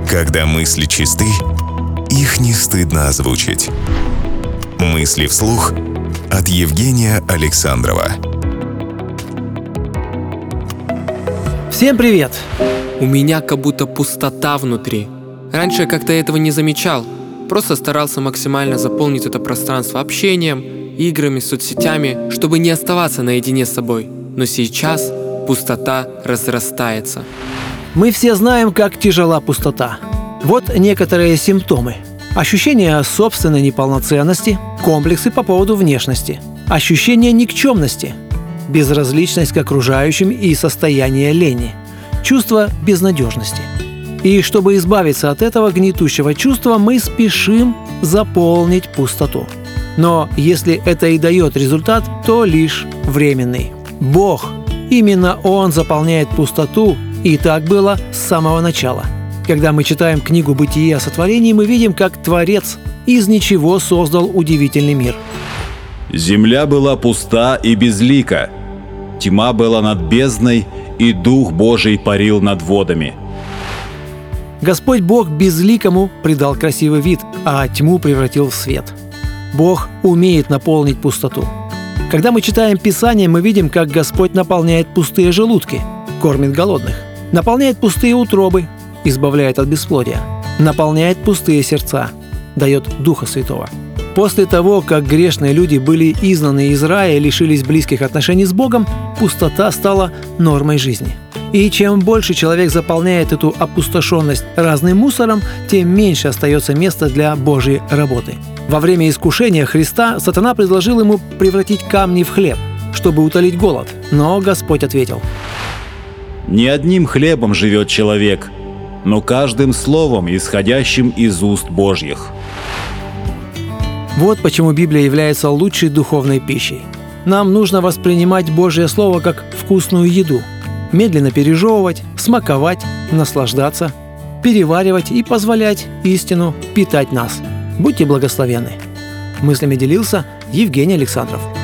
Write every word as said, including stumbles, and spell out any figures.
Когда мысли чисты, их не стыдно озвучить. Мысли вслух от Евгения Александрова. Всем привет! У меня как будто пустота внутри. Раньше я как-то этого не замечал. Просто старался максимально заполнить это пространство общением, играми, соцсетями, чтобы не оставаться наедине с собой. Но сейчас пустота разрастается. Мы все знаем, как тяжела пустота. Вот некоторые симптомы. Ощущение собственной неполноценности, комплексы по поводу внешности, ощущение никчемности, безразличность к окружающим и состояние лени, чувство безнадежности. И чтобы избавиться от этого гнетущего чувства, мы спешим заполнить пустоту. Но если это и дает результат, то лишь временный. Бог, именно Он заполняет пустоту, и так было с самого начала. Когда мы читаем книгу «Бытие» о сотворении, мы видим, как Творец из ничего создал удивительный мир. «Земля была пуста и безлика, тьма была над бездной, и Дух Божий парил над водами». Господь Бог безликому придал красивый вид, а тьму превратил в свет. Бог умеет наполнить пустоту. Когда мы читаем Писание, мы видим, как Господь наполняет пустые желудки, кормит голодных, наполняет пустые утробы, избавляет от бесплодия, наполняет пустые сердца, дает Духа Святого. После того, как грешные люди были изгнаны из рая и лишились близких отношений с Богом, пустота стала нормой жизни. И чем больше человек заполняет эту опустошенность разным мусором, тем меньше остается места для Божьей работы. Во время искушения Христа сатана предложил ему превратить камни в хлеб, чтобы утолить голод. Но Господь ответил: «Не одним хлебом живет человек, но каждым словом, исходящим из уст Божьих». Вот почему Библия является лучшей духовной пищей. Нам нужно воспринимать Божье Слово как вкусную еду, медленно пережевывать, смаковать, наслаждаться, переваривать и позволять истину питать нас. Будьте благословенны. Мыслями делился Евгений Александров.